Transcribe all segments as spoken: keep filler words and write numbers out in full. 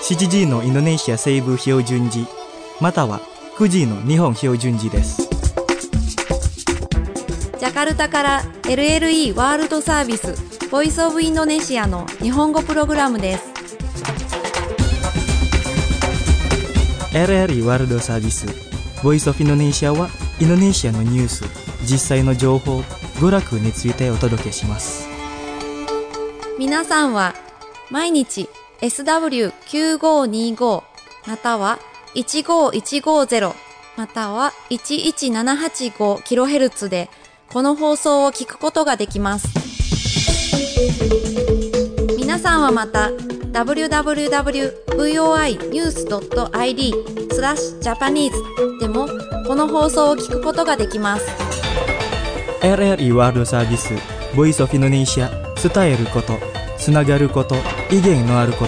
しちじのインドネシア西部標準時またはくじの日本標準時です。 ジャカルタから エルエルイー ワールドサービスボイスオブインドネシアの日本語プログラムです。 エルエルイー ワールドサービスボイスオブインドネシアはインドネシアのニュース、実際の情報、娯楽についてお届けします。 皆さんは毎日 エスダブリューきゅうごにーご またはいちごいちごゼロまたはいちいちななはちごキロヘルツ でこの放送を聞くことができます。皆さんはまた ダブリューダブリューダブリュードットブイオーアイニュースドットアイディー スラッシュジャパニーズでもこの放送を聞くことができます。 エルエルイー ワールドサービスボイスオブインドネシア、伝えること、つながること、意見のあること。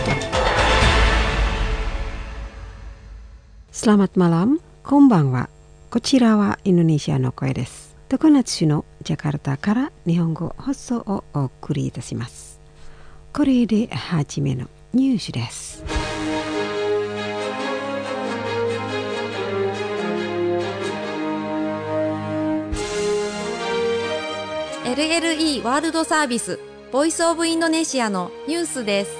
Selamat malam、こんばんは。こちらはインドネシアの声です。常夏のジャカルタから日本語放送をお送りいたします。これで初めのニュースです。 エルエルイー ワールドサービスボイスオブインドネシアのニュースです。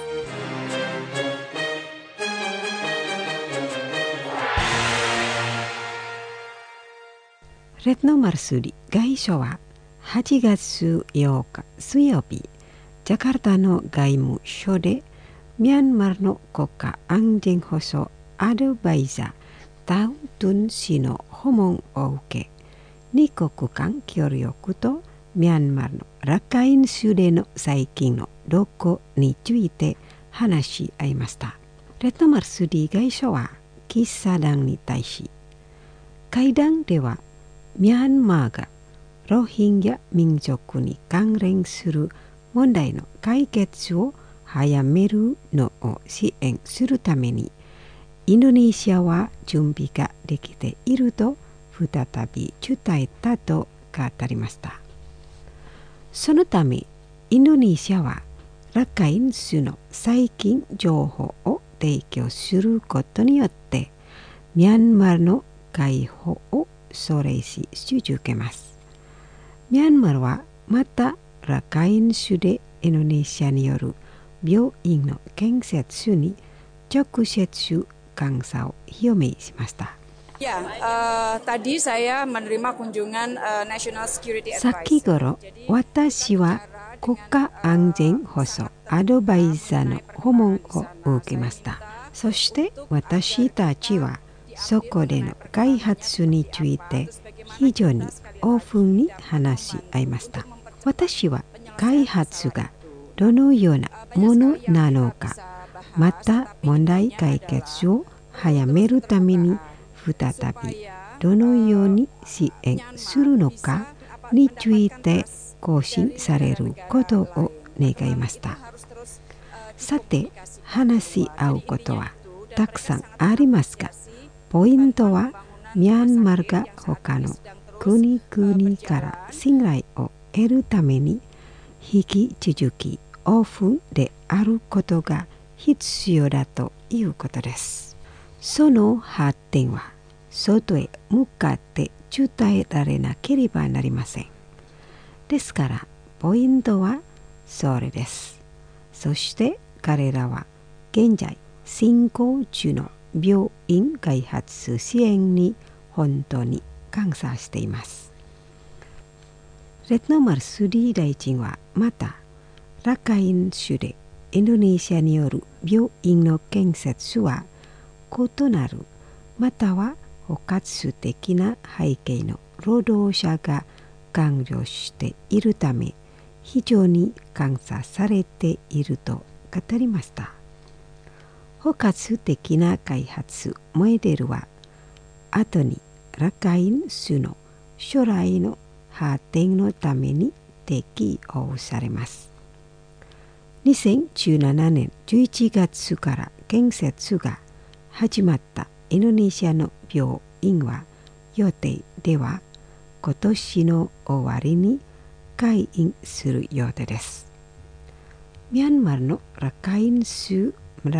レトノ・マルスリ外相ははちがつようか水曜日、ジャカルタの外務省でミャンマーの国家安全保障アドバイザーダウントゥン氏の訪問を受け、二国間協力とミャンマーのラカイン州での最近の動向について話し合いました。レトノ・マルスリ外相は記者団に対し、会談ではミャンマーがロヒンギャ民族に関連する問題の解決を早めるのを支援するためにインドネシアは準備ができていると再び伝えたと語りました。そのためインドネシアはラカイン州の最近情報を提供することによってミャンマーの解放を奨励し続けます。ミャンマーはまたラカイン州でインドネシアによる病院の建設に直接感謝を表明しました。 Ya, uh, tadi saya menerima kunjungan uh, National Security Advisor. 先頃、私は国家安全保障アドバイザーの訪問を受けました。そして私たちはそこでの開発について非常にオープンに話し合いました。私は開発がどのようなものなのか、また問題解決を早めるために再びどのように支援するのかについて更新されることを願いました。さて、話し合うことはたくさんありますが、ポイントはミャンマーが他の国々から信頼を得るために引き続きオープンであることが必要だということです。その発展は外へ向かって伝えられなければなりません。ですからポイントはそれです。そして彼らは現在進行中の病院開発支援に本当に感謝しています。レトノ・マルスリ大臣はまたラカイン州でインドネシアによる病院の建設は異なるまたは包括的な背景の労働者が関与しているため非常に感謝されていると語りました。包括的な開発モデルは後にラカイン州の将来の発展のために適用されます。にせんじゅうななねんじゅういちがつから建設が始まったインドネシアの病院は予定では今年の終わりに開院する予定です。ミャンマーのラカイン州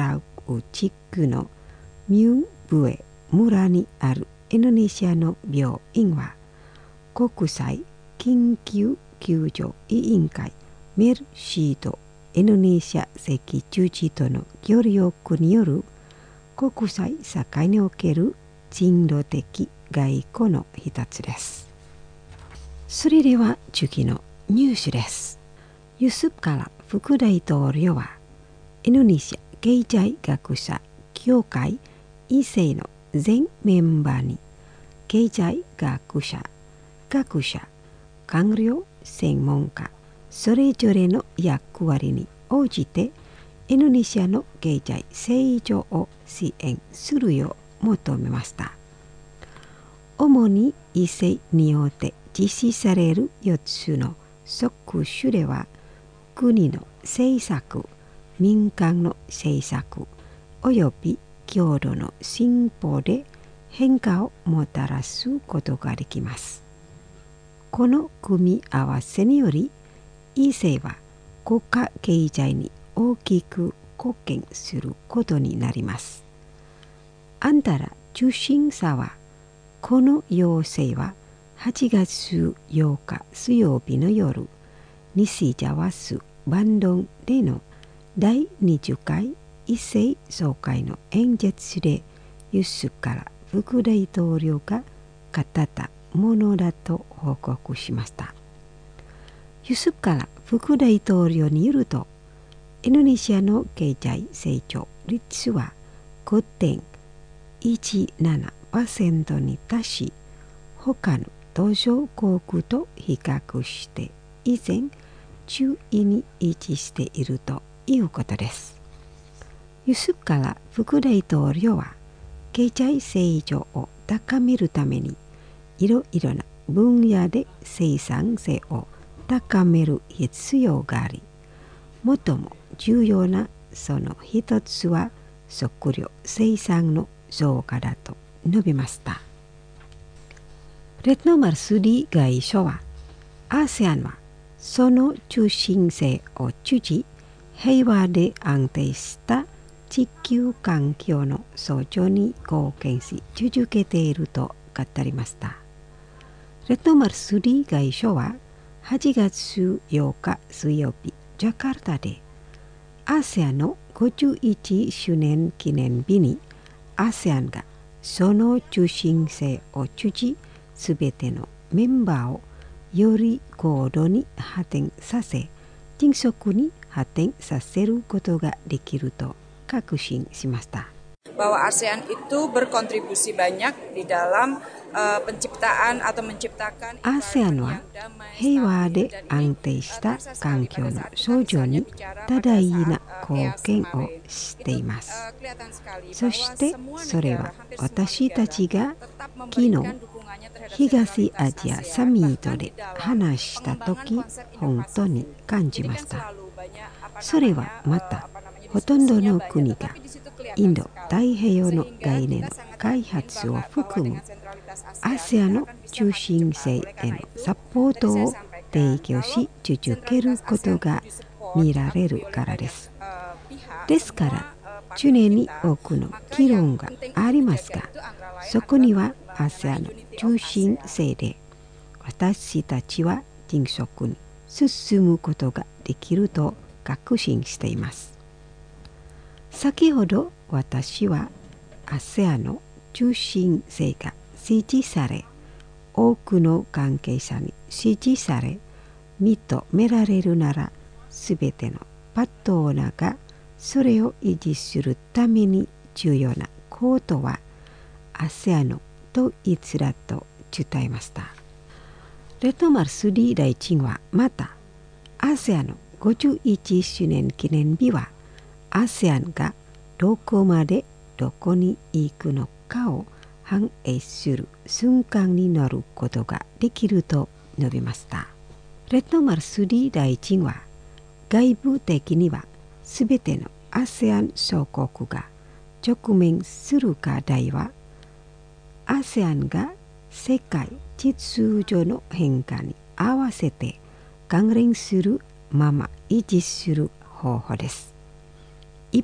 ウ地区のミュンブエ村にあるインドネシアの病院は、国際緊急救助委員会メルシーとインドネシア赤十字との協力による国際社会における人道的外交の一つです。それでは次のニュースです。ユスフ・カラ副大統領は、インドネシア経済学者協会以前の全メンバーに、経済学者、学者、官僚、専門家、それぞれの役割に応じて、インドネシアの経済成長を支援するよう求めました。主に異性によって実施されるよっつの職種では、国の政策、民間の政策、および共同の進歩で変化をもたらすことができます。この組み合わせにより、異性は国家経済に大きく貢献することになります。あんたら中心者は、この要請ははちがつようか水曜日の夜、西ジャワスバンドンでのだいにじゅっかい異性総会の演説でユスフから副大統領が語ったものだと報告しました。ユスフから副大統領によると、インドネシアの経済成長率は ごてんいちななパーセント に達し、他の途上国と比較して以前中位に位置しているということです。ユスフから副大統領は、経済成長を高めるためにいろいろな分野で生産性を高める必要があり、最も重要なその一つは食料生産の増加だと述べました。レトノ・マルスディ外相は、アセアンはその中心性を通じ、平和で安定した地球環境の創造に貢献し続けていると語りました。レトノ・マルスディ外相は、はちがつようか水曜日、ジャカルタで、アセアンのごじゅういちしゅうねん記念日に、アセアンがその中心性を通じ、すべてのメンバーをより高度に発展させ、迅速に発展させることができると確信しました。 bahwa ASEAN itu berkontribusi banyak di dalam uh, penciptaan atau menciptakan アセアンは平和で安定した環境の創造に多大な貢献をしています。そしてそれは私たちが昨日東アジアサミットで話したとき本当に感じました。それはまたほとんどの国がインド太平洋の概念の開発を含む アセアン の中心性へのサポートを提供し続けることが見られるからです。ですから常に多くの議論がありますが、そこには アセアン の中心性で私たちは迅速に進むことができると確信しています。先ほど私は アセアン の中心性が支持され、多くの関係者に支持され、認められるなら、すべてのパートナーがそれを維持するために重要なことは アセアン の統一だと伝えました。レトノ・マルスディ大臣はまた、アセアン のごじゅういちしゅうねん記念日は、アセアン がどこまでどこに行くのかを反映する瞬間になることができると述べました。レトノ・マルスディ大臣は、外部的にはすべての アセアン 諸国が直面する課題は、アセアン が世界秩序の変化に合わせて関連するまま維持する方法です。一方、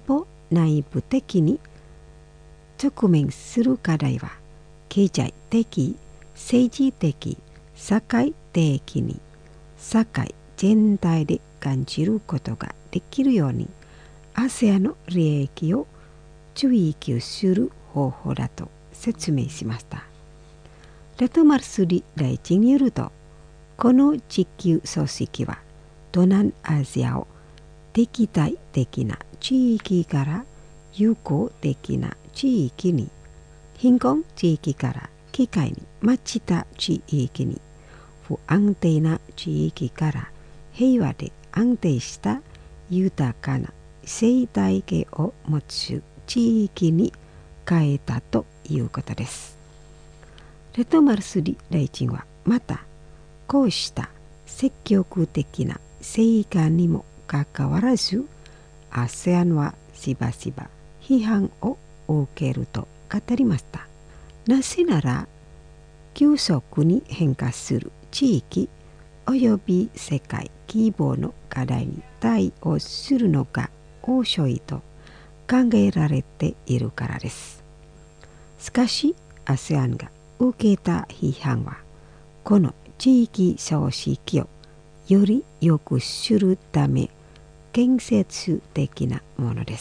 内部的に直面する課題は経済的、政治的、社会的に社会全体で感じることができるように アセアン の利益を追求する方法だと説明しました。レトマルスリ大臣によると、この地球組織は東南アジアを敵対的な地域から友好的な地域に、貧困地域から機会に満ちた地域に、不安定な地域から平和で安定した豊かな生態系を持つ地域に変えたということです。レトマルスリ大臣はまた、こうした積極的な成果にもかかわらず、アセアン はしばしば批判を受けると語りました。なぜなら、急速に変化する地域および世界規模の課題に対応するのが遅いと考えられているからです。しかし、アセアン が受けた批判は、この地域組織をより良くするため建設的なものです。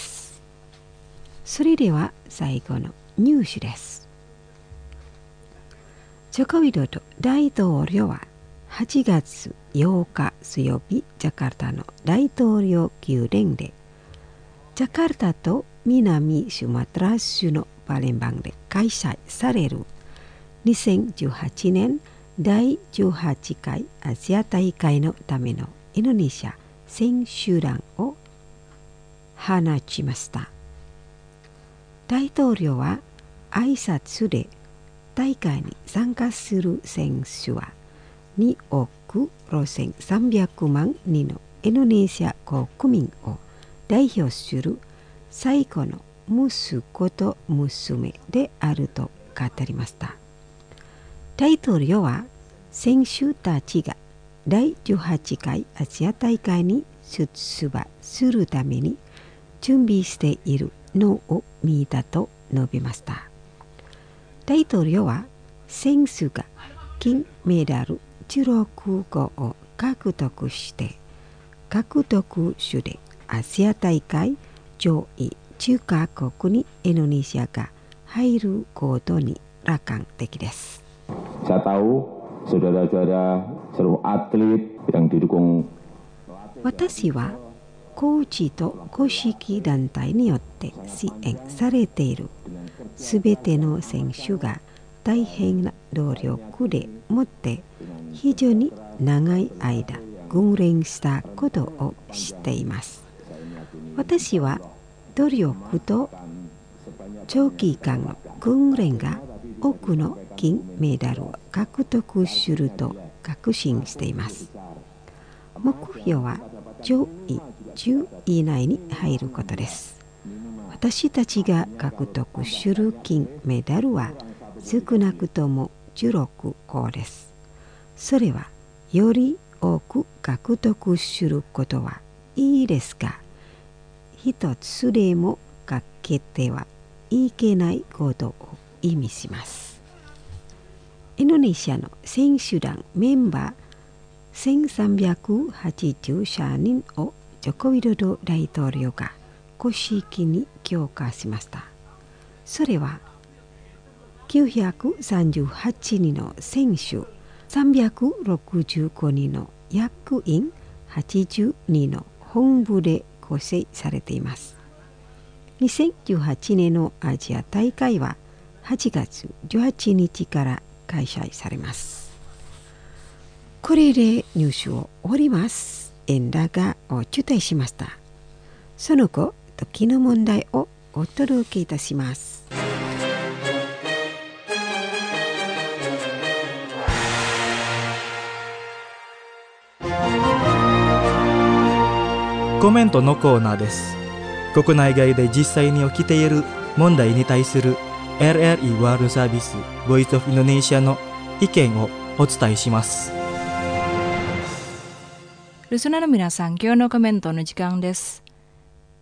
それでは最後のニュースです。ジョコ・ウィドド大統領ははちがつようか水曜日、ジャカルタの大統領宮殿で、ジャカルタと南スマトラ州のパレンバンで開催されるにせんじゅうはちねんだいじゅうはちかいアジア大会のためのインドネシア選手団を放ちました。大統領は挨拶で、大会に参加する選手はにおくろせんさんびゃくまんにんのインドネシア国民を代表する最後の息子と娘であると語りました。大統領は選手たちがだいじゅうはちかいアジア大会に出馬するために準備しているのを見たと述べました。大統領は選手が金メダルじゅうろくごを獲得して獲得種でアジア大会上位じゅっかこくにインドネシアが入ることに楽観的です。 Saya tahu saudara-saudara seluruh atlet yang didukung. 私はコーチと公式団体によって支援されているすべての選手が大変な努力でもって非常に長い間訓練したことを知っています。私は努力と長期間の訓練が多くの金メダルを獲得すると確信しています。目標は上位じゅうい以内に入ることです。私たちが獲得する金メダルは少なくともじゅうろくこです。それはより多く獲得することはいいですが、一つでも欠けてはいけないことを意味します。インドネシアの選手団メンバーせんさんびゃくはちじゅうさんにんをジョコ・ウィドド大統領が公式に強化しました。それはきゅうひゃくさんじゅうはちにんの選手、さんびゃくろくじゅうごにんの役員、はちじゅうにんの本部で構成されています。にせんじゅうはちねんのアジア大会ははちがつじゅうはちにちから開催されます。これでニュースを終わります。円高を中継しました。その後、時の問題をお届けいたします。 コメントのコーナーです。国内外で実際に起きている問題に対する エルエルイー ワールドサービス Voice of Indonesia の意見をお伝えします。 リスナーの皆さん、今日のコメントの時間です。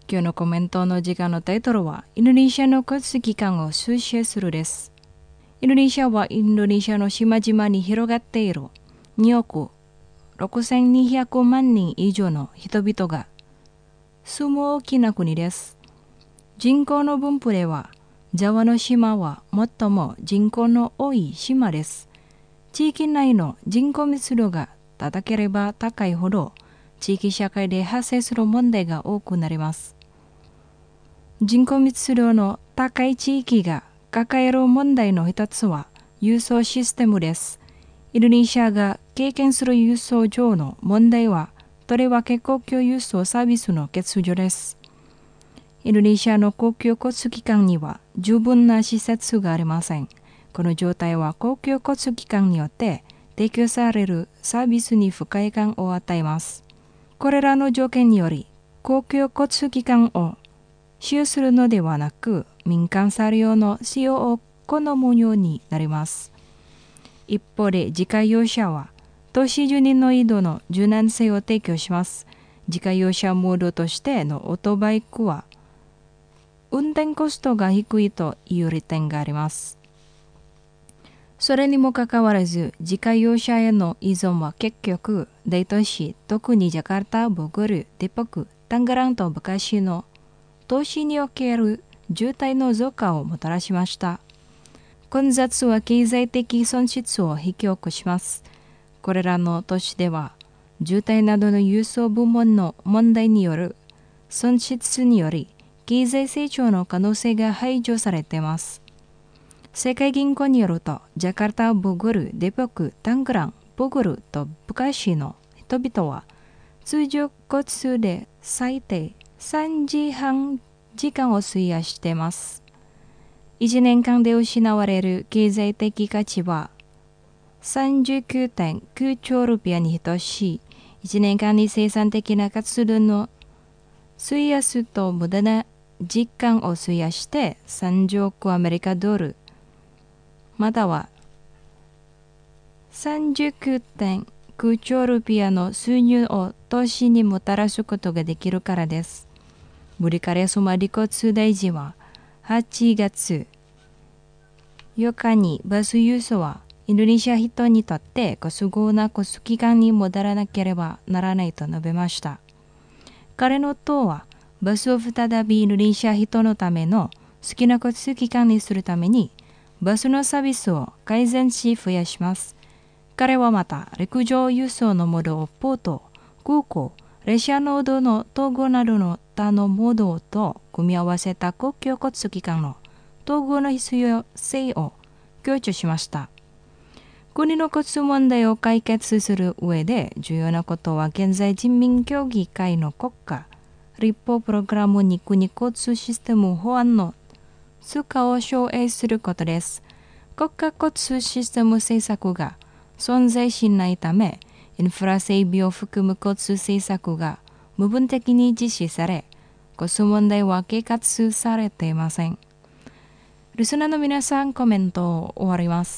今日のコメントの時間のタイトルは、インドネシアの交通機関を推進するです。インドネシアはインドネシアの島々に広がっているにおくろくせんにひゃくまんにん以上の人々が住む大きな国です。人口の分布では、ジャワの島は最も人口の多い島です。地域内の人口密度が高ければ高いほど、地域社会で発生する問題が多くなります。人口密度の高い地域が抱える問題の一つは輸送システムです。インドネシアが経験する輸送上の問題は、とりわけ公共輸送サービスの欠如です。インドネシアの公共交通機関には十分な施設がありません。この状態は公共交通機関によって提供されるサービスに不快感を与えます。これらの条件により、公共交通機関を使用するのではなく、民間車両の使用を好むようになります。一方で自家用車は都市住人の移動の柔軟性を提供します。自家用車モードとしてのオートバイクは運転コストが低いという利点があります。それにもかかわらず、自家用車への依存は結局大都市、特にジャカルタ、ボゴル、デポク、タンガランとブカシの都市における渋滞の増加をもたらしました。混雑は経済的損失を引き起こします。これらの都市では、渋滞などの輸送部門の問題による損失により、経済成長の可能性が排除されています。世界銀行によると、ジャカルタ、ボゴル、デポク、タングラン、ボゴルとブカシの人々は、通常交通で最低さんじはん時間を費やしています。いちねんかんで失われる経済的価値は さんじゅうきゅうてんきゅうちょうルピアに等しい。いちねんかんに生産的な活動の費やすと無駄な時間を費やしてさんじゅうおくアメリカドル、または さんじゅうきゅうてんきゅうちょうルピアの収入を投資にもたらすことができるからです。ブリカレソマリ交通大臣ははちがつよっかにバス輸送はインドネシア人にとってご都合な交通機関に戻らなければならないと述べました。彼の党はバスを再びインドネシア人のための好きな交通機関にするためにバスのサービスを改善し増やします。彼はまた陸上輸送のモードをポート、空港、列車ノードの統合などの他のモードと組み合わせた公共交通機関の統合の必要性を強調しました。国の交通問題を解決する上で重要なことは現在人民協議会の国家立法プログラムに国交通システム法案の通過を奨励することです。国家交通システム政策が存在しないため、インフラ整備を含む交通政策が部分的に実施され、交通問題は解決されていません。リスナーの皆さん、コメントを終わります。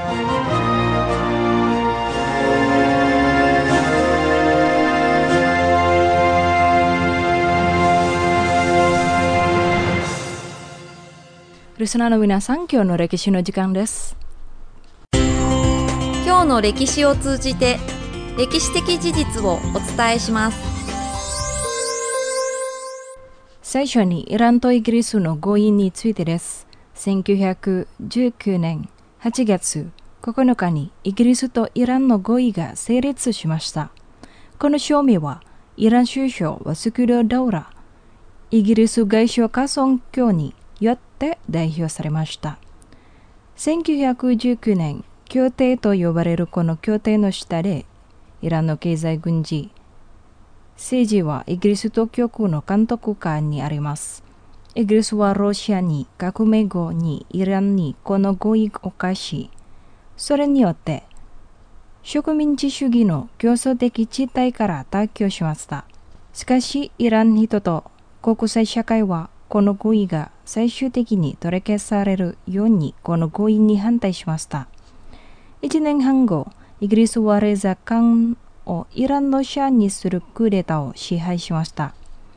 リスナーの皆さん、今日の歴史の時間です。 今日の歴史を通じて歴史的事実をお伝えします。 最初にイランとイギリスの合意についてです。せんきゅうひゃくじゅうきゅうねんはちがつここのかにイギリスとイランの合意が成立しました。この証明はイラン首相ワスクル・ダウラ、イギリス外相カソン卿によって代表されました。せんきゅうひゃくじゅうきゅうねん協定と呼ばれるこの協定の下で、イランの経済軍事、政治はイギリス当局の監督下にあります。イギリスはロシアに革命後にイランにこの合意を課し、それによって植民地主義の競争的地帯から脱却しました。しかし、イラン人と国際社会はこの合意が最終的に取り消されるようにこの合意に反対しました。いちねんはんご、イギリスはレザ・カンをイランのシャアにするクーデターを支配しました。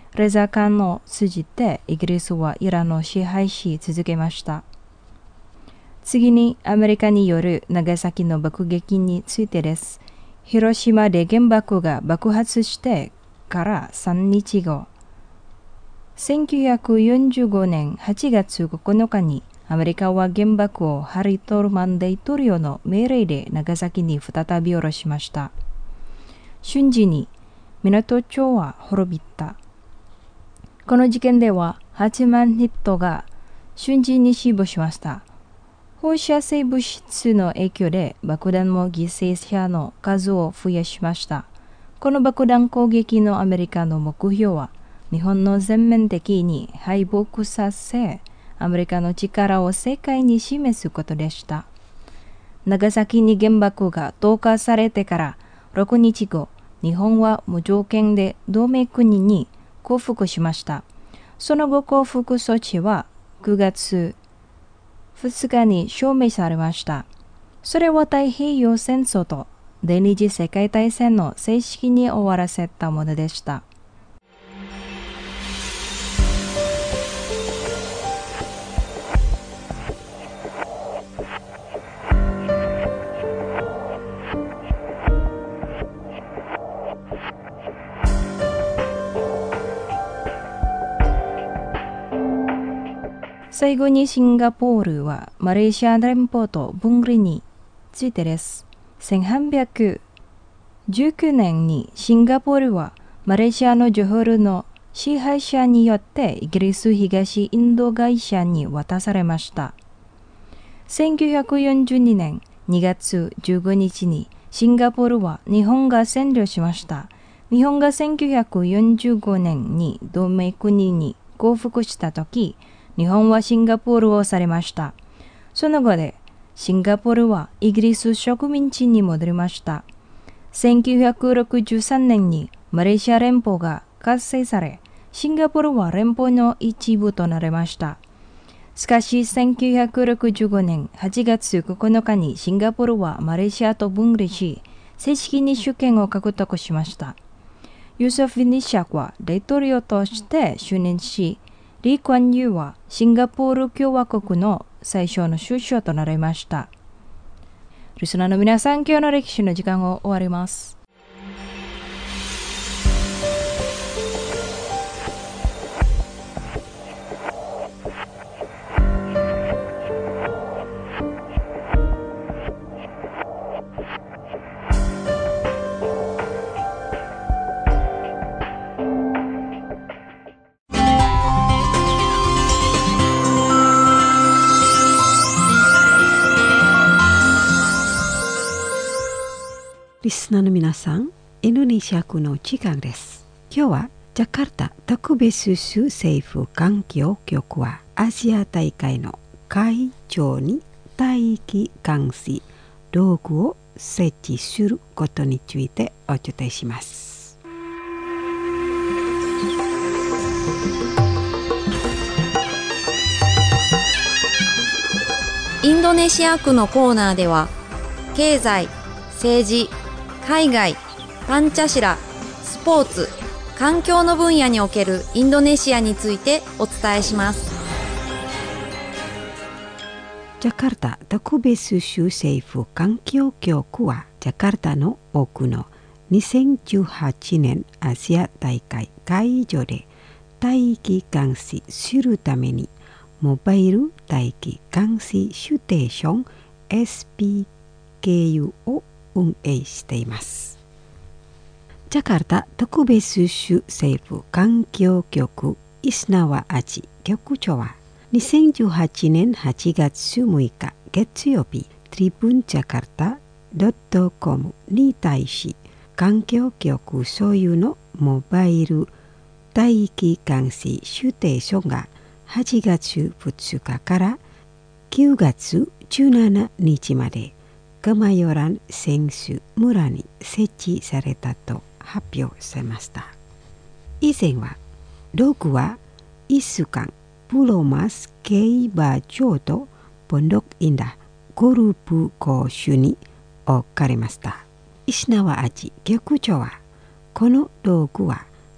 レザ艦を通じてイギリスはイランを支配し続けました。次にアメリカによる長崎の爆撃についてです。広島で原爆が爆発してからさんにちご、せんきゅうひゃくよんじゅうごねんはちがつここのかにアメリカは原爆をハリー・トルマン大統領の命令で長崎に再び下ろしました。瞬時に港町は滅びた。この事件でははちまんにんが瞬時に死亡しました。放射性物質の影響で爆弾も犠牲者の数を増やしました。この爆弾攻撃のアメリカの目標は日本の全面的に敗北させ、アメリカの力を世界に示すことでした。長崎に原爆が投下されてからろくにちご、日本は無条件で同盟国に降伏しました。その後降伏措置はくがつふつかに証明されました。それは太平洋戦争と第二次世界大戦の正式に終わらせたものでした。最後にシンガポールはマレーシア連邦と分離についてです。せんはっぴゃくじゅうきゅうねんにシンガポールはマレーシアのジョホールの支配者によってイギリス東インド会社に渡されました。せんきゅうひゃくよんじゅうにねんにがつじゅうごにちにシンガポールは日本が占領しました。日本がせんきゅうひゃくよんじゅうごねんに同盟国に降伏したとき、日本はシンガポールをされました。その後で、シンガポールはイギリス植民地に戻りました。せんきゅうひゃくろくじゅうさんねんにマレーシア連邦が結成され、シンガポールは連邦の一部となりました。しかし、せんきゅうひゃくろくじゅうごねんはちがつここのかにシンガポールはマレーシアと分離し、正式に主権を獲得しました。ユソフ・ニシャクは大統領として就任し、リー・クアンユーはシンガポール共和国の最初の首相となりました。リスナーの皆さん、今日の歴史の時間を終わります。 リスナーの皆さん、インドネシア区の時間です。今日はジャカルタ特別州政府環境局はアジア大会の会場に大気監視道具を設置することについてお伝えします。 インドネシア区のコーナーでは、経済、政治、海外、パンチャシラ、スポーツ、環境の分野におけるインドネシアについてお伝えします。 ジャカルタ特別州政府環境局はジャカルタの奥のにせんじゅうはちねんアジア大会会場で大気監視するためにモバイル大気監視ステーション エスピーケーユー を運営しています。ジャカルタ特別州政府環境局イスナワアジ局長はにせんじゅうはちねんはちがつむいか月曜日、トリブンジャカルタ .com に対し環境局所有のモバイル大気監視ステーションがはちがつふつかからくがつじゅうしちにちまでガマヨラン選手村に設置されたと発表されました。以前はログはイスカン、プロマス競馬場とポンドクインダゴルフコースに置かれました。石縄アジ局長はこのログは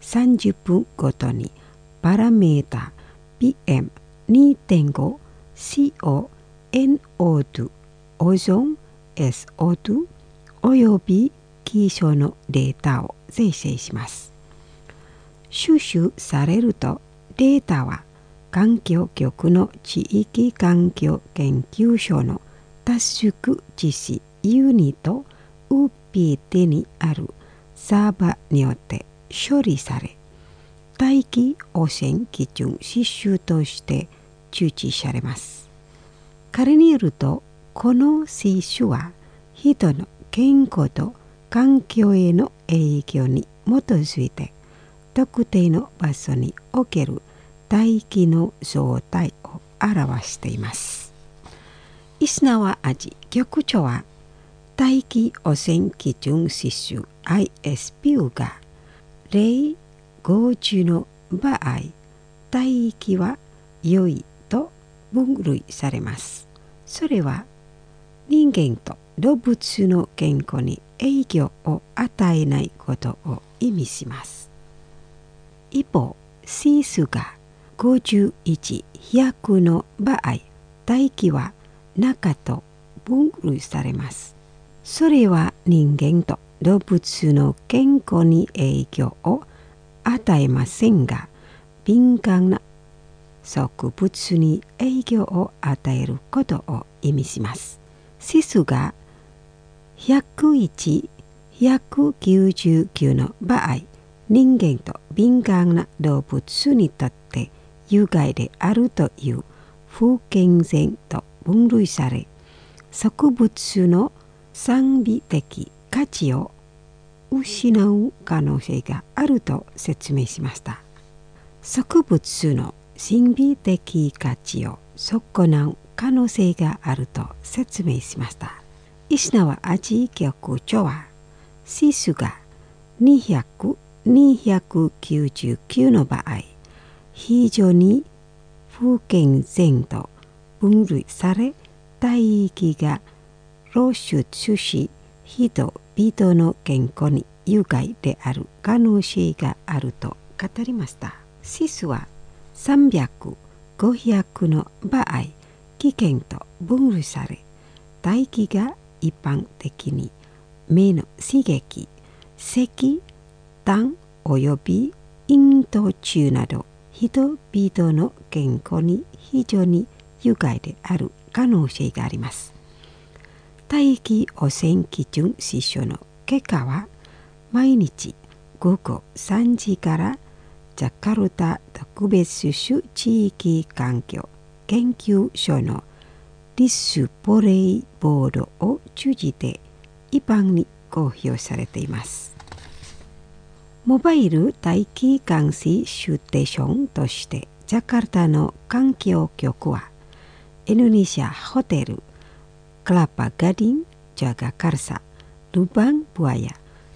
さんじゅっぷんごとにパラメータ ピーエムにてんご、シーオー、エヌオーツー、オゾン、エスオーツー および気象のデータを生成します。収集されるとデータは環境局の地域環境研究所のタスク実施ユニット ユーピーティー にあるサーバーによって処理され、大気汚染基準指数として通知されます。仮によると、この指数は人の健康と環境への影響に基づいて、特定の場所における大気の状態を表しています。石縄味局長は、大気汚染基準指数 アイエスピュー がゼロ、ごじゅうの場合、大気は良いと分類されます。それは人間と動物の健康に影響を与えないことを意味します。一方、指数がごじゅういち、ひゃくの場合、大気は中と分類されます。それは人間と動物の健康に影響を与えませんが、敏感な植物に影響を与えることを意味します。指数がひゃくいち、ひゃくきゅうじゅうきゅうの場合、人間と敏感な動物にとって有害であるという不健全と分類され、植物の賛美的価値を失う可能性があると説明しました。植物の神秘的価値を損なう可能性があると説明しました。石縄味局長は、指数がにひゃく、にひゃくきゅうじゅうきゅうの場合、非常に不健全と分類され、大気が露出し、人々の健康に有害である可能性があると語りました。指数はさんびゃく、ごひゃくの場合、危険と分類され、大気が一般的に目の刺激、咳、痰および咽頭中など人々の健康に非常に有害である可能性があります。大気汚染基準指数の結果は、毎日ごごさんじからジャカルタ特別種地域環境研究所のディスプレイボードを通じて一般に公表されています。モバイル大気監視ステーションとしてジャカルタの環境局は、インドネシアホテルKelapa Gading, Jagakarsa, Lubang Buaya,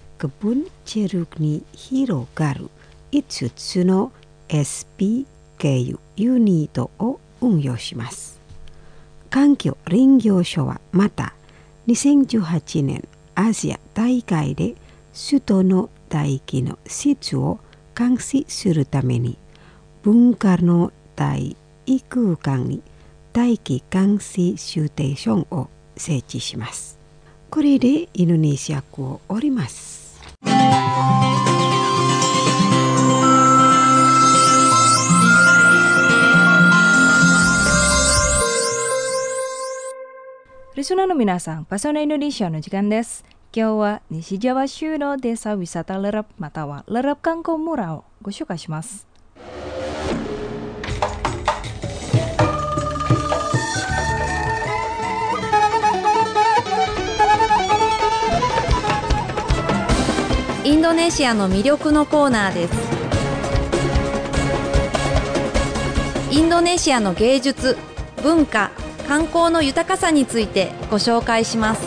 Kebun Jerukに広がるいつつの エスピー 経由ユニットを運用します。環境林業省はまたにせんじゅうはちねんアジア大会で首都の大気の質を監視するために文化の大異空間に大気監視ステーションを設置します。これでインドネシア語を終わります。 リスナーの皆さん、パソナインドネシアの時間です。今日は西ジャワ州のデサウィサタレラプまたはレラプ観光村をご紹介します。 インドネシアの魅力のコーナーです。インドネシアの芸術、文化、観光の豊かさについてご紹介します。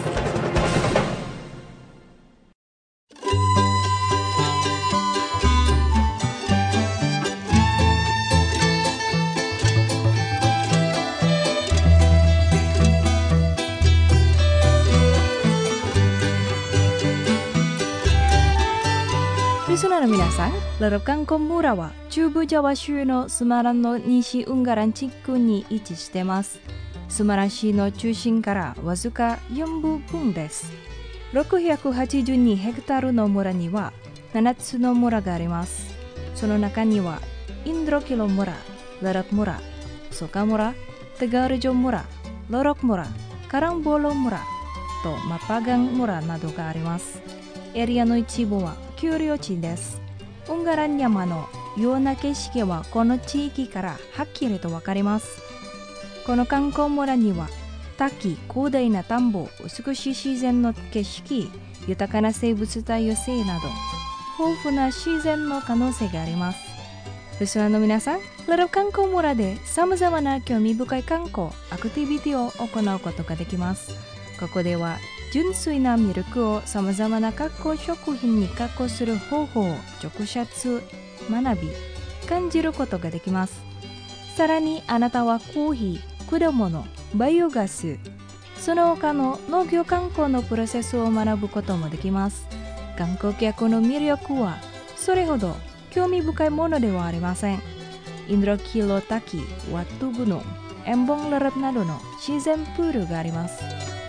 リスナーナーの皆さん、lerep Kangkong Muraは中部ジャワ州のスマランの西ウンガラン地区に位置しています。スマラン市の中心からわずかよんぶんぶんです。ろくひゃくはちじゅうにヘクタールの村にはななつの村があります。その中にはインドロキロ村、lerep村、ソカ村、テガルジョ村、lorok村、カランボロ村とマパガン村などがあります。エリアの一部は丘陵地です。ウンガラン山のような景色はこの地域からはっきりとわかります。この観光村には滝、広大な田んぼ、美しい自然の景色、豊かな生物多様性など豊富な自然の可能性があります。リスナーの皆さん、lerep観光村で様々な興味深い観光、アクティビティを行うことができます。ここでは純粋なミルクを様々な加工食品に加工する方法を直接学び、感じることができます。さらにあなたはコーヒー、果物、バイオガス、その他の農業観光のプロセスを学ぶこともできます。観光客の魅力はそれほど興味深いものではありません。インドロキロ滝、ワットグノン、エンボンlerepなどの自然プールがあります。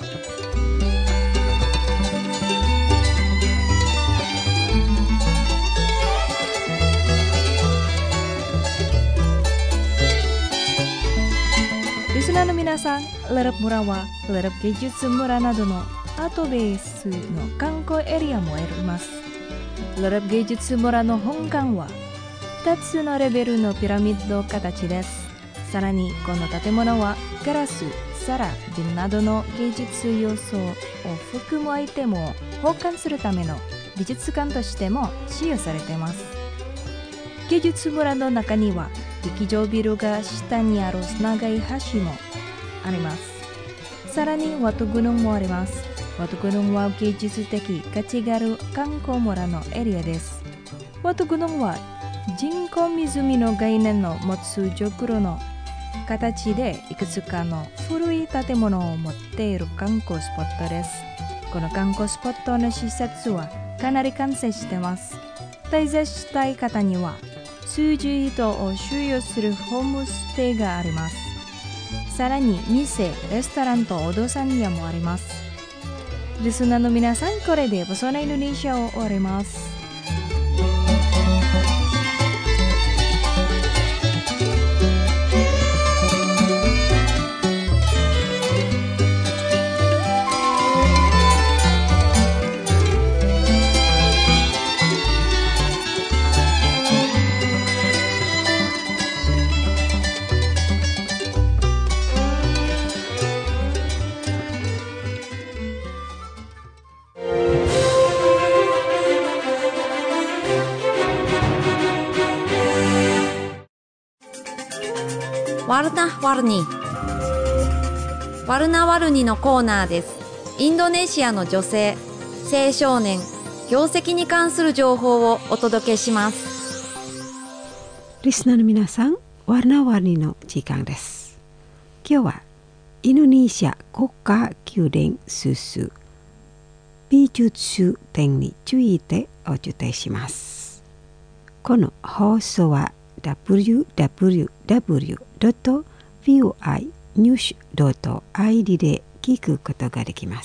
リスナーの皆さん、lerep村はlerep芸術村などのアートベースの観光エリアもあります。lerep芸術村の本館はふたつのレベルのピラミッド形です。さらにこの建物はガラス、皿、瓶などの芸術要素を含むアイテムを保管するための美術館としても使用されています。芸術村の中には劇場ビルが下にある長い橋もあります。さらにワトグノンもあります。ワトグノンは芸術的価値がある観光村のエリアです。ワトグノンは人工湖の概念の持つジョクロの形でいくつかの古い建物を持っている観光スポットです。この観光スポットの施設はかなり完成しています。滞在したい方には数十人を収容するホームステイがあります。さらに店、レストランとお父さん屋もあります。リスナーの皆さん、これでボソナインドネシアを終わります。 ワルナワルニワルナワルニのコーナーです。インドネシアの女性、青少年、業績に関する情報をお届けします。 リスナーの皆さん、ワルナワルニの時間です。今日はインドネシア国家宮殿スス美術展についてお伝えします。この放送はダブリューダブリューダブリュードットビーオーアイニュースドットアイディー で聞くことができます。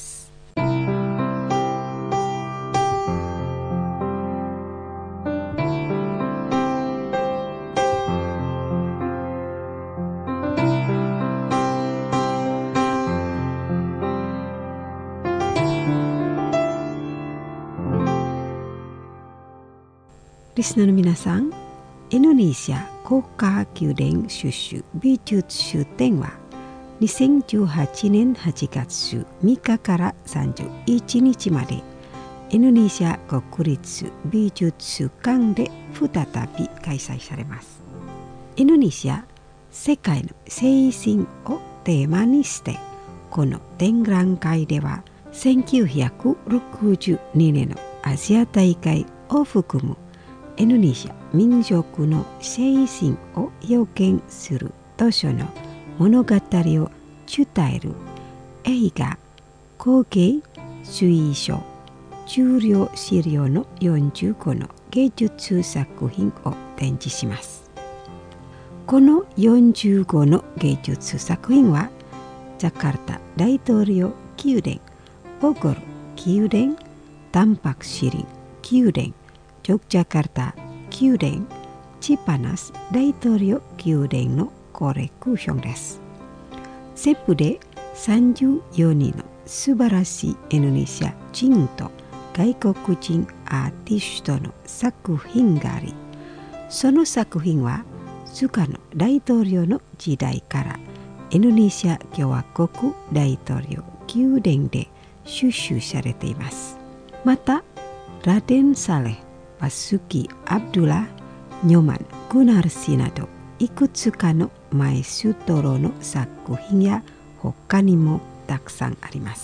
リスナーの皆さん、インドネシア国家宮殿シュシュ美術展はにせんじゅうはちねんはちがつみっかからさんじゅういちにちまでインドネシア国立美術館で再び開催されます。インドネシア世界の精神をテーマにしてこの展覧会ではせんきゅうひゃくろくじゅうにねんのアジア大会を含むインドネシア民族の精神を表現する当初の物語を伝える映画、工芸、水書、重量資料のよんじゅうごの芸術作品を展示します。このよんじゅうごの芸術作品はジャカルタ大統領宮殿、ボゴル宮殿、タンパクシリン宮殿、ジョグジャカルタ宮殿、チパナス大統領宮殿のコレクションです。全部でさんじゅうよにんの素晴らしいインドネシア人と外国人アーティストの作品があり、その作品はスカの大統領の時代からインドネシア共和国大統領宮殿で収集されています。また、ラデン・サレ、バスキ・アブドゥラ、ニョマン・グナルシなどいくつかのマエストロの作品や他にもたくさんあります。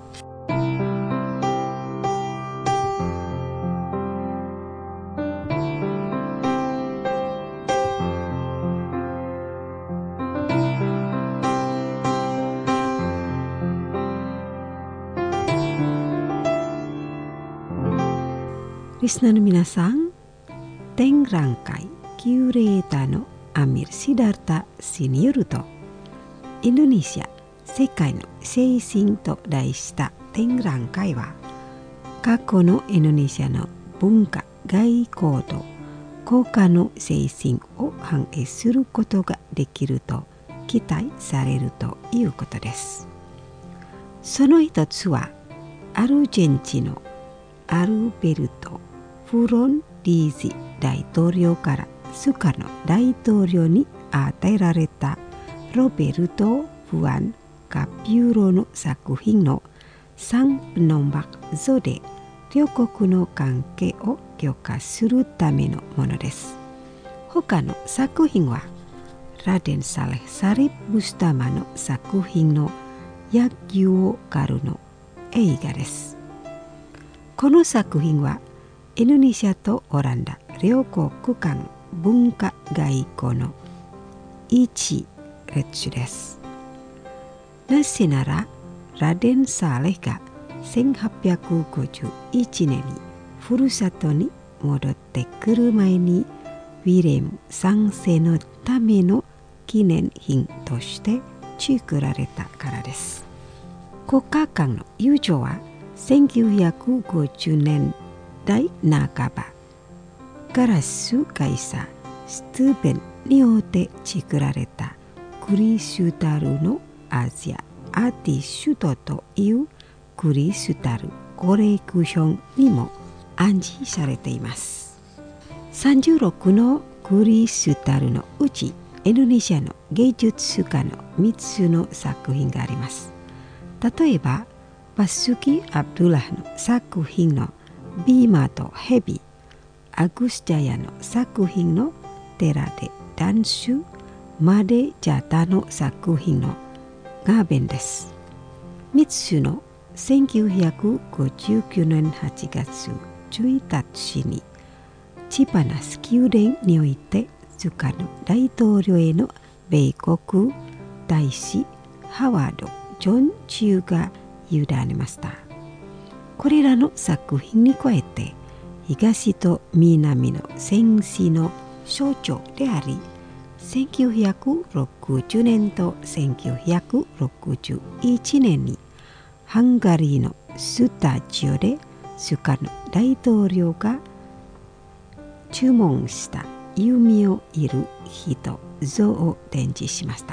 リスナーの皆さん、展覧会キュレーターのアミル・シダルタ氏によると、インドネシア世界の精神と題した展覧会は、過去のインドネシアの文化、外交と国家の精神を反映することができると期待されるということです。その一つは、アルゼンチンのアルベルト・フロンディージ大統領からスカの大統領に与えられたロベルト・フアン・カピューロの作品のサン・プノンバク像で両国の関係を強化するためのものです。他の作品はラデン・サレ・サリ・ブスタマの作品の野球を狩るの映画です。この作品はインドネシアとオランダ両国間文化外交の一列です。なぜならラデン・サレがせんはっぴゃくごじゅういちねんにふるさとに戻ってくる前にウィレムさんせいのための記念品として作られたからです。国家間の友情はせんきゅうひゃくごじゅうねんだいなかば、ガラス会社ストゥーベンによって作られたクリスタルのアジアアーティストというクリスタルコレクションにも暗示されています。さんじゅうろくのクリスタルのうちインドネシアの芸術家のみっつの作品があります。例えばバスキ・アブドゥラの作品のビーマとヘビ、アグスジャヤの作品のテラでダンス、マデ・ジャタの作品のガーベンです。みっつのせんきゅうひゃくごじゅうきゅうねんはちがつじゅういちにちにチパナス宮殿においてスカの大統領への米国大使ハワード・ジョン・チューが委ねました。これらの作品に加えて東と南の戦士の象徴であり、せんきゅうひゃくろくじゅうねんとせんきゅうひゃくろくじゅういちねんにハンガリーのスタジオでスカの大統領が注文した弓を射る人像を展示しました。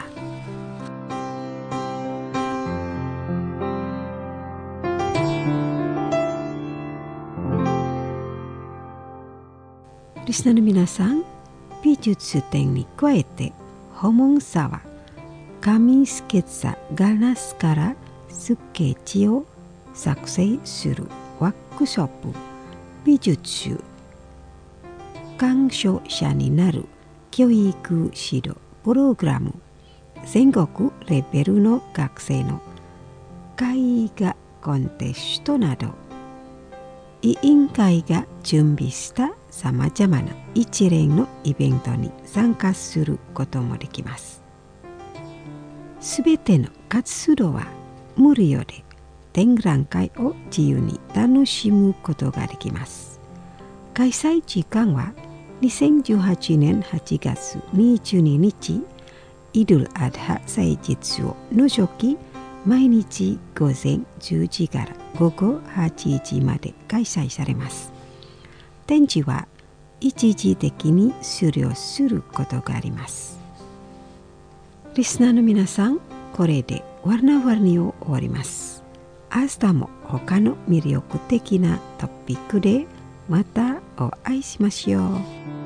リスナーの皆さん、美術展に加えて訪問者は紙スケッチガラスからスケッチを作成するワークショップ、美術鑑賞者になる教育指導プログラム、全国レベルの学生の絵画コンテストなど、委員会が準備したさまざまな一連のイベントに参加することもできます。すべての活動は無料で展覧会を自由に楽しむことができます。 開催時間はにせんじゅうはちねんはちがつにじゅうににち、イドゥルアドハ祭日を除き、毎日午前じゅうじから午後はちじまで開催されます。展示は一時的に終了することがあります。リスナーの皆さん、これでワルナワルニを終わります。明日も他の魅力的なトピックでまたお会いしましょう。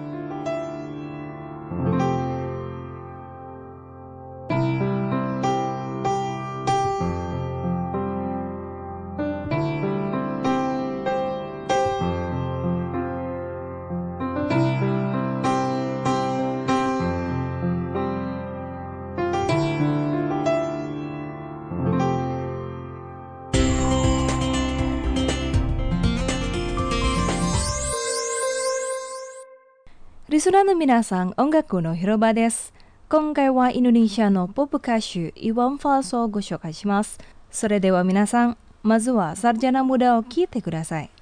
リスナーの皆さん、音楽の広場です。今回はインドネシアのポップ歌手イワン・ファースをご紹介します。それでは皆さん、まずはサルジャナムダを聴いてください。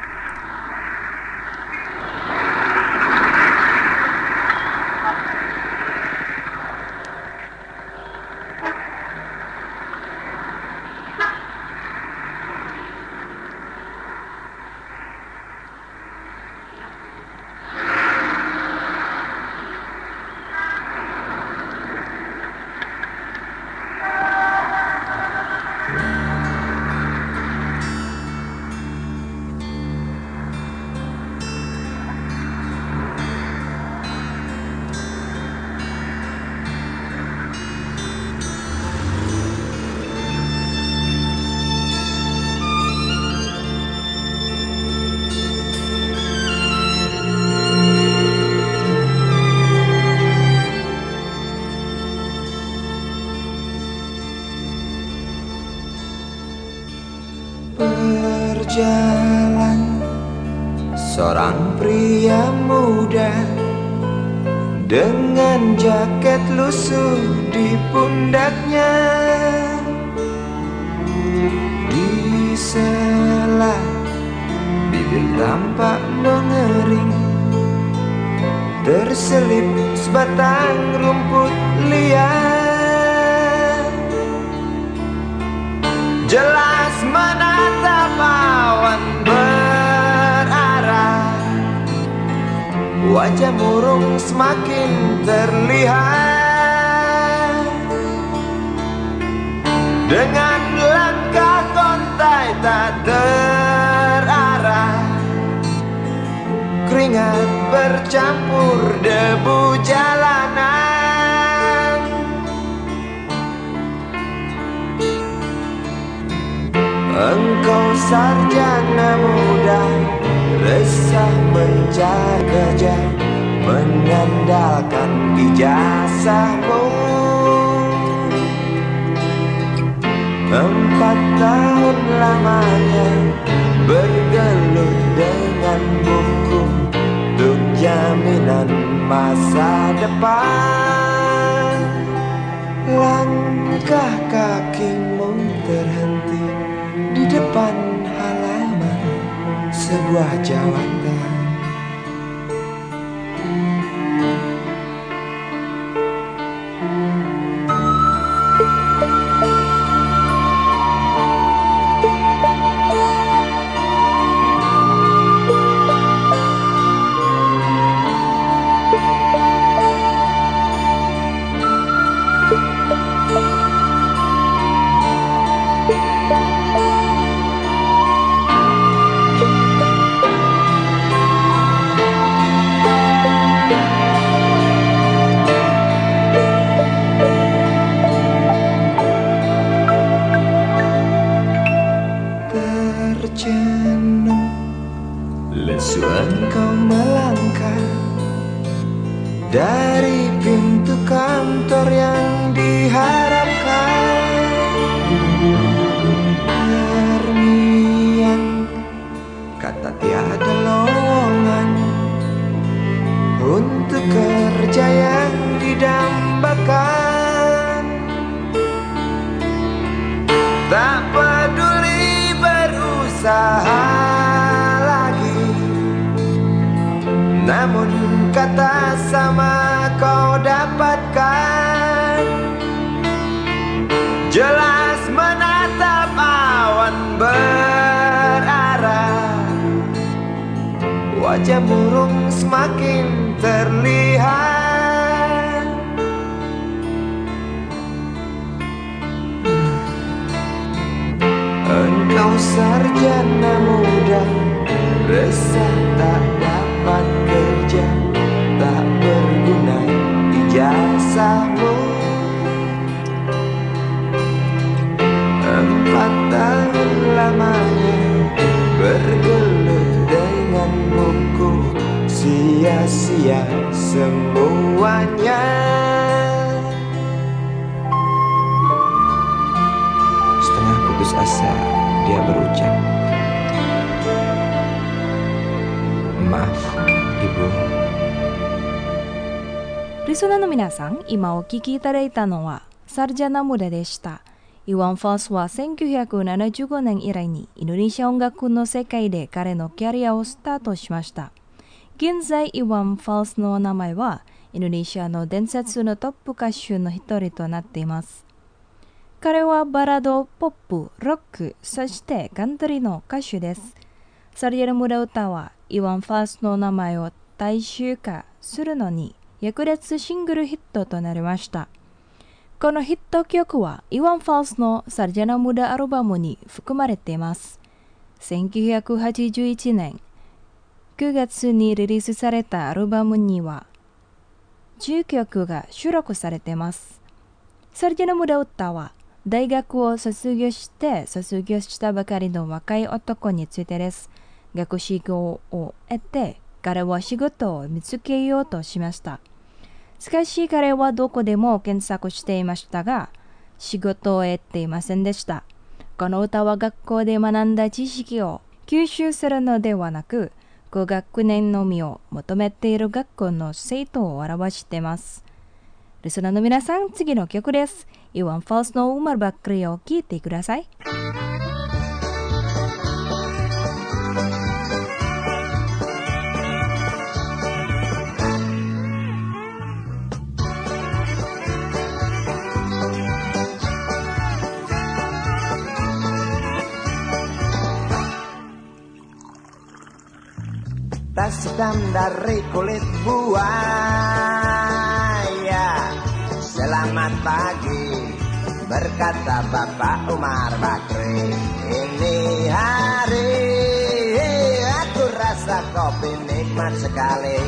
Berjalan seorang pria muda dengan jaket lusuh di pundaknya, di sela bibir tampak mengering, terselip sebatang rumput liar. Jelas menatap awan berarah, wajah murung semakin terlihat. Dengan langkah kontai tak terarah, keringat bercampur debu jalanan. Engkau sarjana muda, resah mencari kerja, mengandalkan ijazahmu. Empat tahun lamanya bergelut dengan buku untuk jaminan masa depan. Langkah kakimu terhenti di depan halaman sebuah jawatan. Lesu engkau melangkah dari pintu kantor yang diharapkan. Terniang kata tiada lowongan untuk kerja yang didambakan. Tak peduli berusaha lagi, kata sama kau dapatkan. Jelas menatap awan berarah, wajah murung semakin terlihat. Engkau sarjana muda, resah tak dapat kerja, tak berguna ijazahmu. Empat tahun lamanya bergelut dengan buku, sia-sia semuanya. Setengah putus asa dia berucap, maaf, Ibu. リスナーの皆さん、今お聞きいただいたのはサルジャナムダでした。イワン・ファルスはせんきゅうひゃくななじゅうごねん以来にインドネシア音楽の世界で彼のキャリアをスタートしました。現在、イワン・ファルスの名前はインドネシアの伝説のトップ歌手の一人となっています。彼はバラード、ポップ、ロック、そしてカントリーの歌手です。サルジャナムダ歌はイワン・ファルスの名前を大衆化するのに役立つシングルヒットとなりました。このヒット曲はイワン・ファルスのサルジャナムダアルバムに含まれています。せんきゅうひゃくはちじゅういちねんくがつにリリースされたアルバムにはじゅっきょくが収録されています。サルジャナムダ歌は大学を卒業して卒業したばかりの若い男についてです。学士号を得て彼は仕事を見つけようとしました。しかし彼はどこでも検索していましたが、仕事を得ていませんでした。この歌は学校で学んだ知識を吸収するのではなく、高学年のみを求めている学校の生徒を表しています。リスナーの皆さん、次の曲です。イワン・ファルスのウマル・バックリを聴いてください。 Tas hitam dari kulit buaya. Selamat pagi, berkata Bapak Umar Bakri. Ini hari aku rasa kopi nikmat sekali.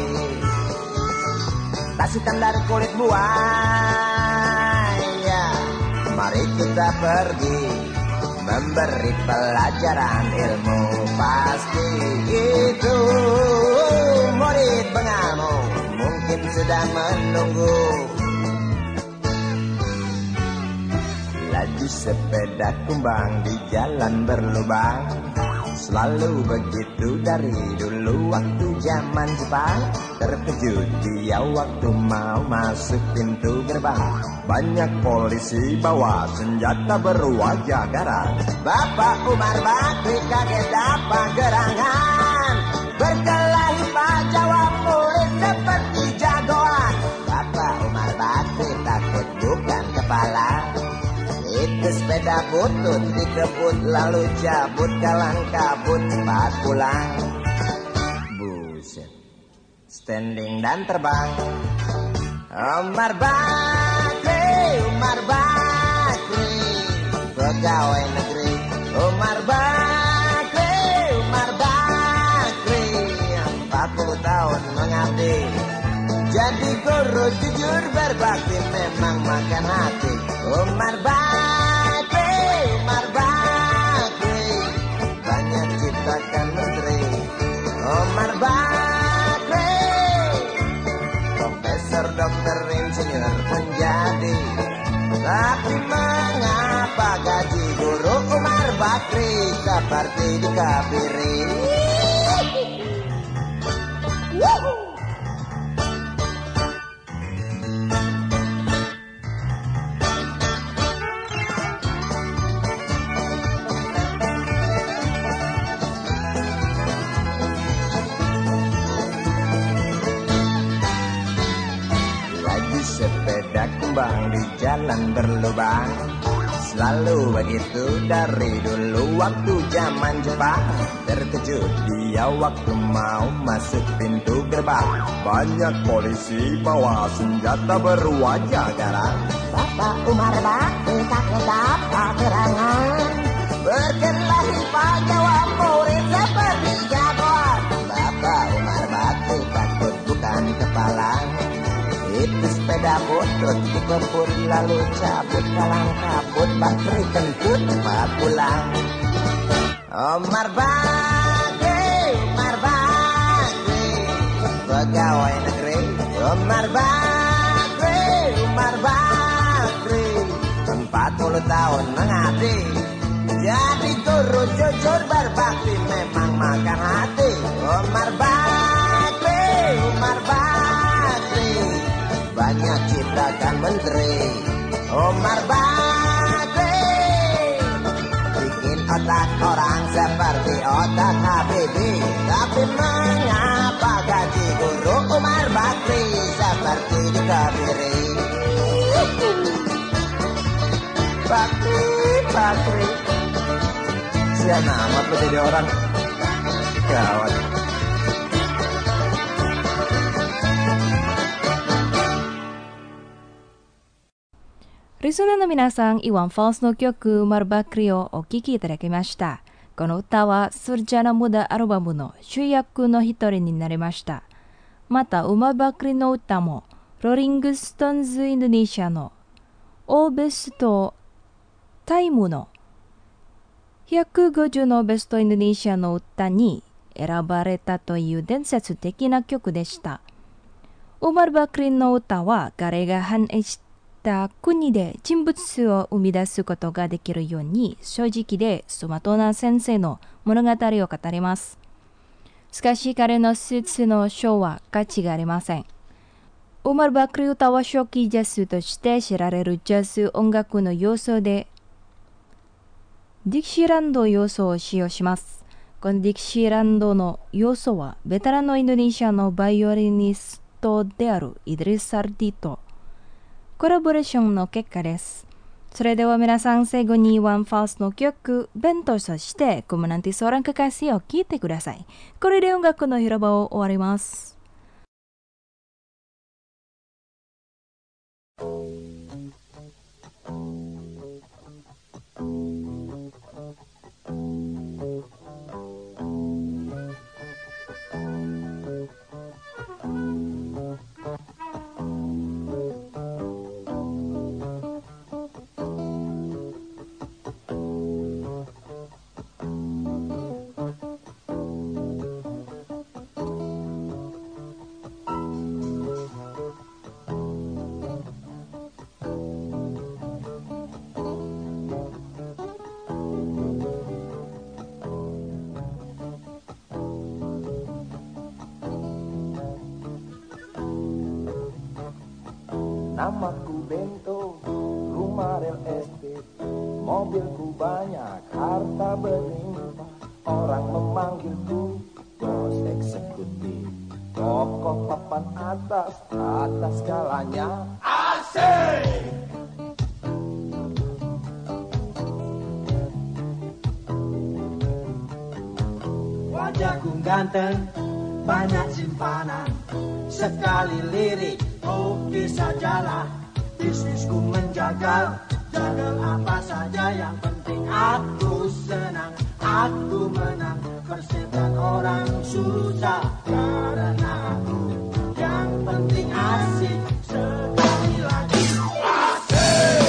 Tas hitam dari kulit buaya, mari kita pergi memberi pelajaran ilmu. Pasti itu murid pengamu mungkin sedang menunggu. Laju sepeda kumbang di jalan berlubang, selalu begitu dari dulu waktu zaman Jepang. Terkejut dia waktu mau masuk pintu gerbang, banyak polisi bawa senjata berwajah garang. Bapak Umar Bakri kaget dapat gerangan, berkelahi Pak jawab murid seperti jagoan. Bapak Umar Bakri takut bukan kepala, itu sepeda butut dikebut lalu cabut kalang kabut cepat pulang. Buset, standing dan terbang. Umar Bakri, Umar Bakri, pegawai negeri. Umar Bakri, Umar Bakri, empat puluh tahun mengabdi. Jadi guru jujur berbakti memang makan hati. Umar Bakri, Umar Bakri, banyak ciptakan menteri. Umar Bakri, profesor, dokter, insinyur menjadi. Tapi mengapa gaji guru Umar Bakri seperti dikabiri? jalan berlubang. Selalu begitu dari dulu waktu zaman Jepang. Terkejut dia waktu mau masuk pintu gerbang. Banyak polisi bawa senjata berwajah garang. Bapak Umar Bakri takut dapat serangan. Berkelahi Pak jawab murid seperti jagoan. Bapak Umar Bakri takut bukan kepala. Itu sepeda butut dikeput lalu cabut kalang kabut. Bakri kentut cepat pulang. Umar Bakri, Umar Bakri, pegawai negeri. Umar Bakri, Umar Bakri, empat puluh tahun mengabdi. Jadi guru jujur berbakti memang makan hati. Umar Bakri, Umar Bakri, banyak ciptakan menteri. Umar Bakri bikin otak orang seperti otak Habibie. Tapi mengapa gaji guru Umar Bakri seperti dikebiri? Bakri, Bakri, siapa amat menjadi orang gawat. Listenerの皆さん、イワンファースの曲、Umar Bakriをお聴きいただきました。この歌は、スルジャナムダアルバムの主役の一人になりました。また、Umar Bakriの歌も、ローリングストーンズインドネシアのオーベストタイムのひゃくごじゅうのベストインドネシアの歌に選ばれたという伝説的な曲でした。Umar Bakriの歌は、彼が繁栄した国で人物を生み出すことができるように正直でスマートな先生の物語を語ります。しかし彼のスーツのショーは価値がありません。Umar Bakri 歌は初期ジャズとして知られるジャズ音楽の要素でディキシーランド要素を使用します。このディキシーランドの要素はベテランのインドネシアのバイオリニストであるイドリス・サルティとコラボレーションの結果です。それでは皆さん最後にワンファーストの曲、ベントそしてコムナンティソーランカカシを聴いてください。これで音楽の広場を終わります。 Namaku Bento, rumah real estate, mobilku banyak, harta berlimpah. Orang memanggilku bos eksekutif, tokoh papan atas, atas skalanya asik. Wajahku ganteng, banyak simpanan, sekali lirik oh bisa jalan. Bisnisku menjagal, jagal apa saja yang penting aku senang, aku menang. Persetan orang susah karena aku yang penting asik. Sekali lagi asik.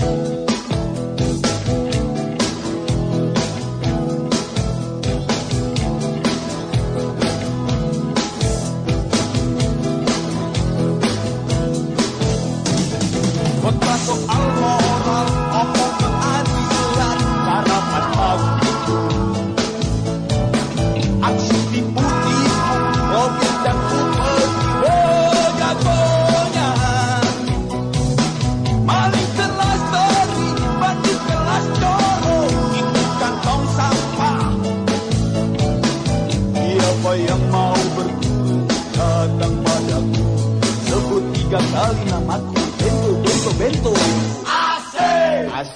Kota soal moral, omongan adisiat, harapan aku. Aksi tipu-tipu, mobil dan putih.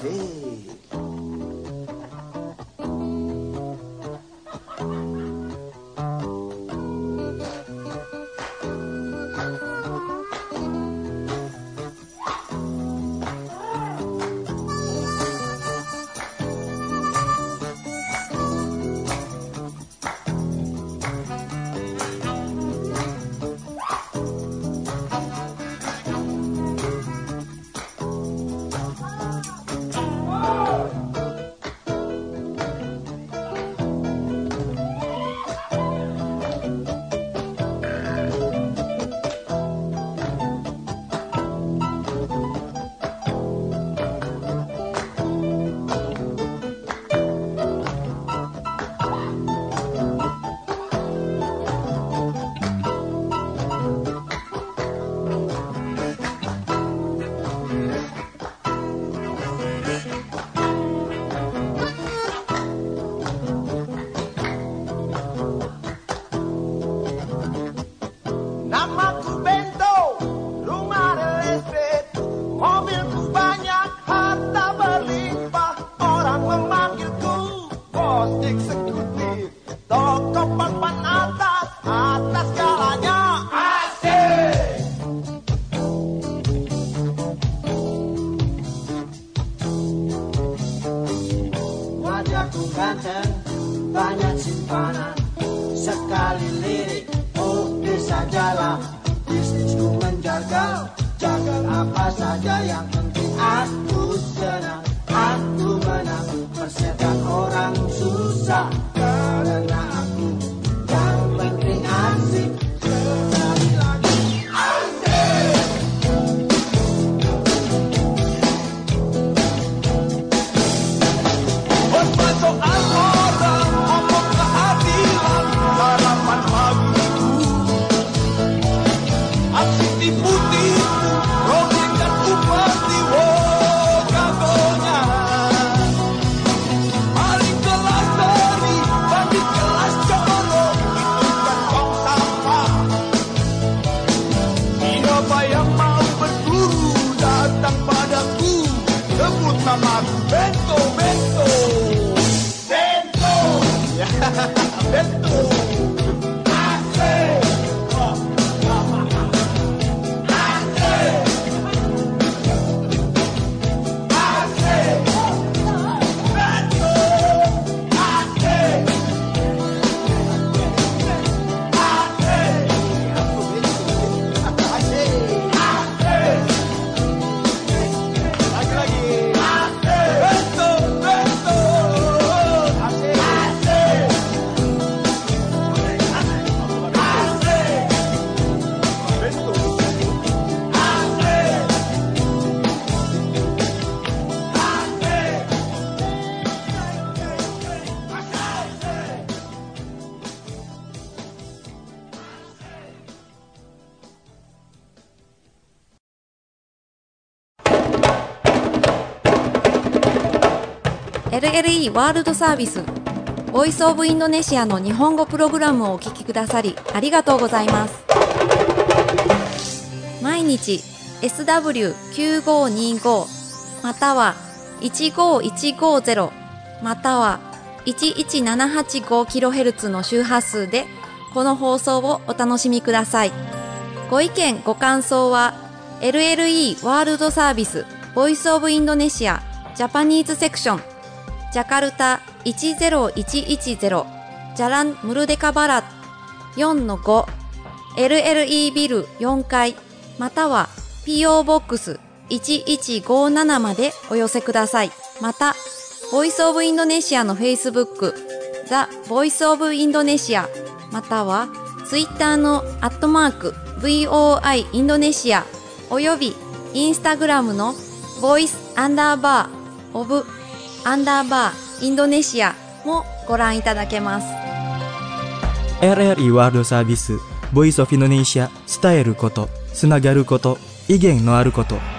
Asik. Namaku Bento, rumah listrik, mobilku banyak, harta berlimpah. Orang memanggilku bos eksekutif, toko papan atas, atas segalanya. Asik. Wajahku ganteng, banyak simpanan, sekali lirik. Sajalah bisnisku menjaga, jaga apa saja yang penting aku senang, aku menang, persetan orang susah, karena aku yang penting asik. Sekali lagi asik. Bermasuk orang, ngomong keadilan, harapan bagus. Asik tipu-tipu, rombongan upati, wow, jagonya. Paling kelas seri, bagi kelas coro, itu kan bang sampah. Siapa yang mau berburu, datang padaku, sebut namaku Bento, Bento. Bento, ya, Bento. Asik. エルエルイー ワールドサービスボイスオブインドネシアの日本語プログラムをお聞きくださりありがとうございます。毎日 エスダブリューきゅうごにご またはいちごいちごゼロまたはいちいちななはちごキロヘルツ の周波数でこの放送をお楽しみください。ご意見ご感想は エルエルイー ワールドサービスボイスオブインドネシアジャパニーズセクションジャカルタいちゼロいちいちゼロジャランムルデカバラ よんのご エルエルイー ビルよんかいまたは ピーオー ボックスいちいちごななまでお寄せください。また、ボイスオブインドネシアの Facebook、The Voice of Indonesia または Twitter のアットマーク ブイオーアイ インドネシアおよび Instagram の Voice アンダーバー of アンダーバーインドネシアもご覧いただけます。 エルエルイー ワールドサービスボイスオフインドネシア伝えること、つながること、意見のあること。